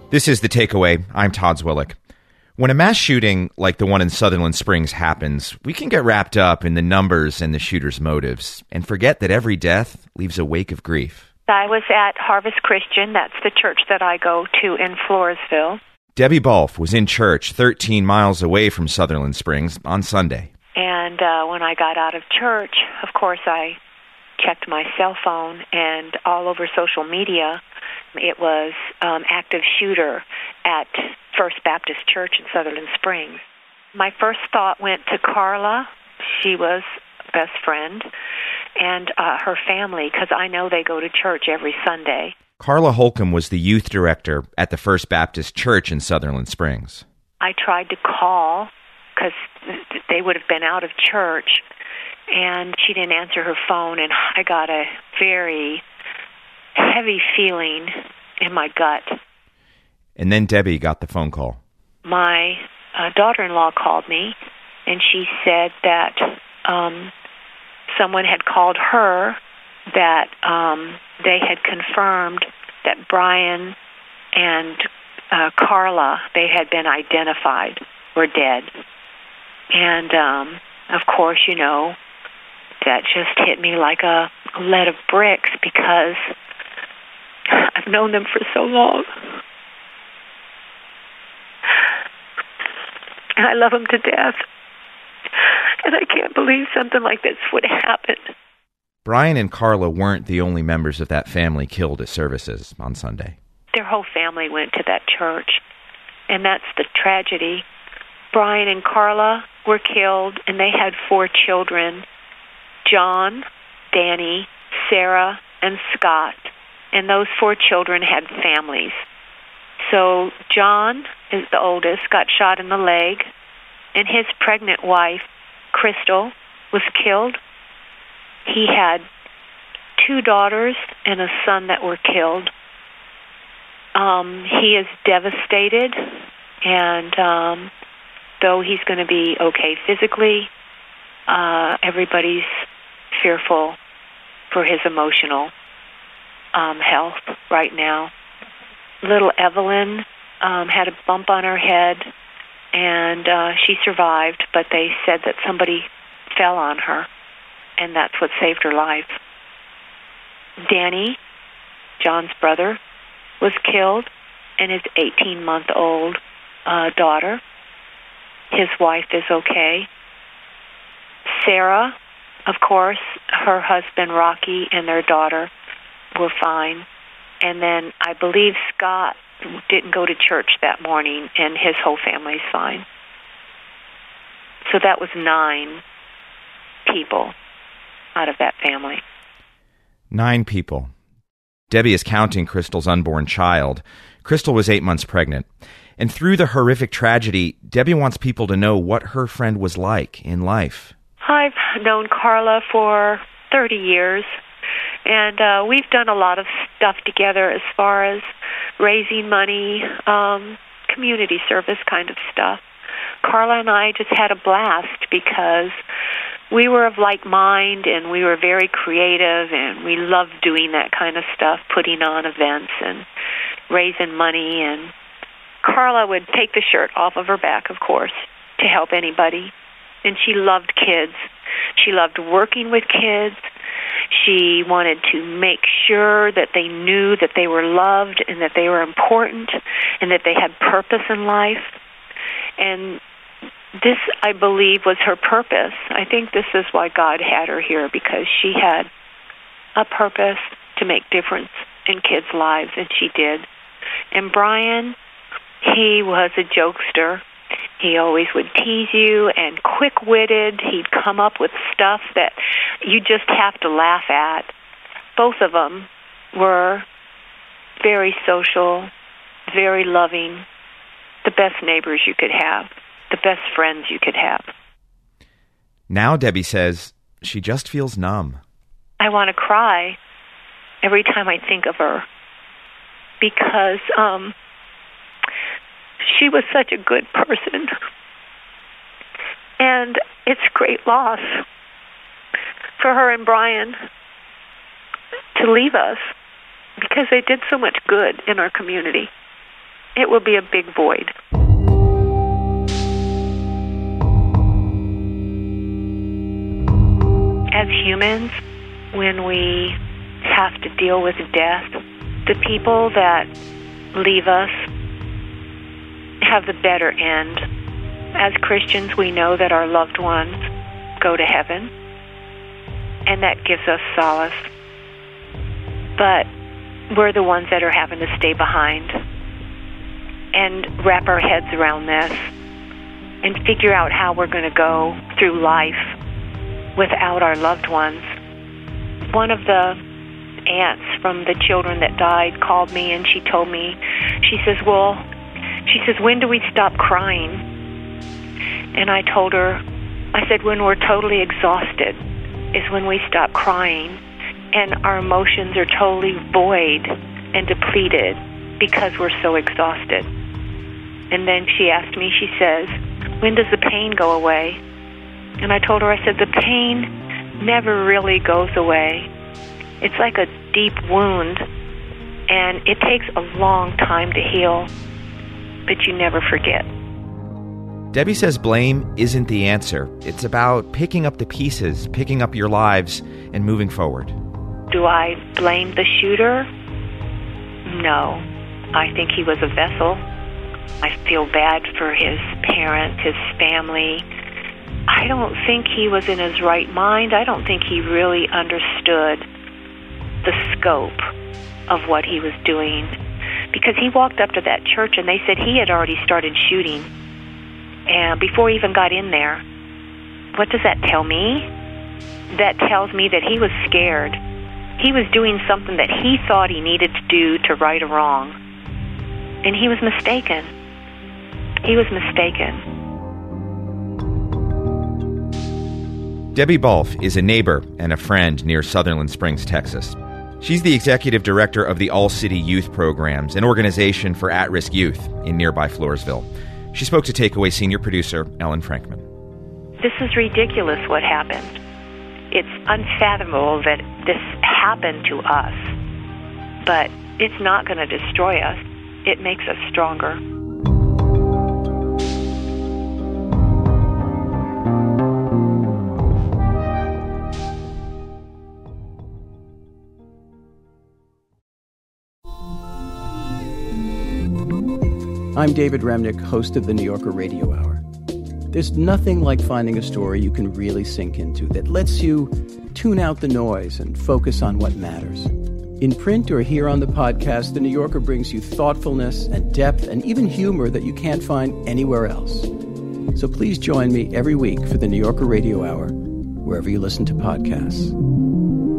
This is The Takeaway. I'm Todd Zwillich. When a mass shooting like the one in Sutherland Springs happens, we can get wrapped up in the numbers and the shooter's motives and forget that every death leaves a wake of grief. I was at Harvest Christian. That's the church that I go to in Floresville. Debbie Balfe was in church 13 miles away from Sutherland Springs on Sunday. And when I got out of church, of course, I checked my cell phone, and all over social media, it was active shooter at First Baptist Church in Sutherland Springs. My first thought went to Carla. She was best friend, and her family, because I know they go to church every Sunday. Carla Holcomb was the youth director at the First Baptist Church in Sutherland Springs. I tried to call because they would have been out of church, and she didn't answer her phone, and I got a very heavy feeling in my gut. And then Debbie got the phone call. My daughter-in-law called me, and she said that someone had called her that they had confirmed that Brian and Carla, they had been identified, were dead. And, of course, you know, that just hit me like a lead of bricks because I've known them for so long. And I love them to death. And I can't believe something like this would happen. Brian and Carla weren't the only members of that family killed at services on Sunday. Their whole family went to that church, and that's the tragedy. Brian and Carla were killed, and they had 4 children, John, Danny, Sarah, and Scott, and those 4 children had families. So John is the oldest, got shot in the leg, and his pregnant wife, Crystal, was killed. He had 2 daughters and a son that were killed. He is devastated, and though he's going to be okay physically, everybody's fearful for his emotional health right now. Little Evelyn had a bump on her head, and she survived, but they said that somebody fell on her, and that's what saved her life. Danny, John's brother, was killed, and his 18-month-old daughter. His wife is okay. Sarah, of course, her husband Rocky and their daughter were fine. And then I believe Scott didn't go to church that morning, and his whole family's fine. So that was 9 people out of that family. 9 people. Debbie is counting Crystal's unborn child. Crystal was 8 months pregnant. And through the horrific tragedy, Debbie wants people to know what her friend was like in life. I've known Carla for 30 years, and we've done a lot of stuff together as far as raising money, community service kind of stuff. Carla and I just had a blast because we were of like mind, and we were very creative, and we loved doing that kind of stuff, putting on events and raising money. And Carla would take the shirt off of her back, of course, to help anybody. And she loved kids. She loved working with kids. She wanted to make sure that they knew that they were loved and that they were important and that they had purpose in life. And this, I believe, was her purpose. I think this is why God had her here, because she had a purpose to make difference in kids' lives, and she did. And Brian, he was a jokester. He always would tease you, and quick-witted. He'd come up with stuff that you just have to laugh at. Both of them were very social, very loving, the best neighbors you could have, the best friends you could have. Now, Debbie says, she just feels numb. I want to cry every time I think of her because she was such a good person. And it's great loss for her and Brian to leave us because they did so much good in our community. it will be a big void. As humans, when we have to deal with death, the people that leave us have the better end. As Christians, we know that our loved ones go to heaven, and that gives us solace. But we're the ones that are having to stay behind and wrap our heads around this and figure out how we're going to go through life without our loved ones. One of the aunts from the children that died called me, and she told me, she says, when do we stop crying? And I told her, I said, when we're totally exhausted is when we stop crying, and our emotions are totally void and depleted because we're so exhausted. And then she asked me, she says, when does the pain go away? And I told her, I said, the pain never really goes away. It's like a deep wound, and it takes a long time to heal, but you never forget. Debbie says blame isn't the answer. It's about picking up the pieces, picking up your lives, and moving forward. Do I blame the shooter? No. I think he was a vessel. I feel bad for his parents, his family. I don't think he was in his right mind. I don't think he really understood the scope of what he was doing. Because he walked up to that church and they said he had already started shooting, and before he even got in there. What does that tell me? That tells me that he was scared. He was doing something that he thought he needed to do to right a wrong. And he was mistaken. He was mistaken. Debbie Balfe is a neighbor and a friend near Sutherland Springs, Texas. She's the executive director of the All-City Youth Programs, an organization for at-risk youth in nearby Floresville. She spoke to Takeaway senior producer Ellen Frankman. This is ridiculous what happened. It's unfathomable that this happened to us, but it's not going to destroy us. It makes us stronger. I'm David Remnick, host of the New Yorker Radio Hour. There's nothing like finding a story you can really sink into that lets you tune out the noise and focus on what matters. In print or here on the podcast, The New Yorker brings you thoughtfulness and depth and even humor that you can't find anywhere else. So please join me every week for the New Yorker Radio Hour, wherever you listen to podcasts.